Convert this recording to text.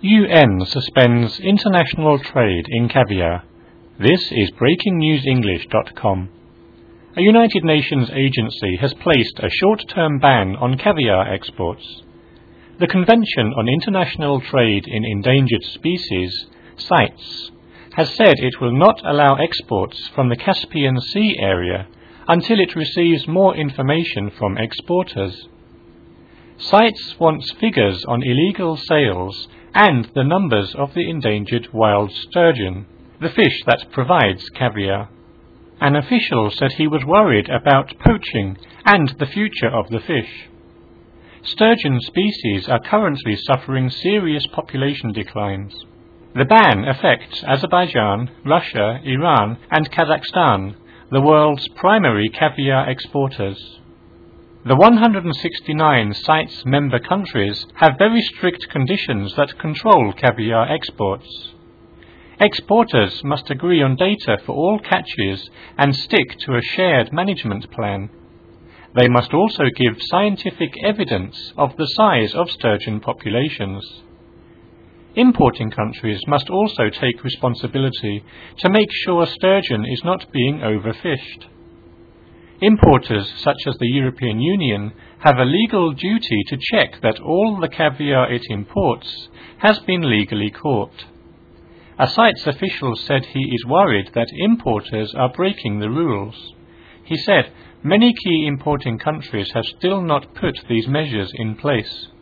UN suspends international trade in caviar. This is BreakingNewsEnglish.com. A United Nations agency has placed a short-term ban on caviar exports. The Convention on International Trade in Endangered Species, CITES, has said it will not allow exports from the Caspian Sea area until it receives more information from exporters. CITES wants figures on illegal sales and the numbers of the endangered wild sturgeon, the fish that provides caviar. An official said he was worried about poaching and the future of the fish. Sturgeon species are currently suffering serious population declines. The ban affects Azerbaijan, Russia, Iran and Kazakhstan, the world's primary caviar exporters. The 169 CITES member countries have very strict conditions that control caviar exports. Exporters must agree on data for all catches and stick to a shared management plan. They must also give scientific evidence of the size of sturgeon populations. Importing countries must also take responsibility to make sure sturgeon is not being overfished. Importers, such as the European Union, have a legal duty to check that all the caviar it imports has been legally caught. A CITES official said he is worried that importers are breaking the rules. He said, "Many key importing countries have still not put these measures in place."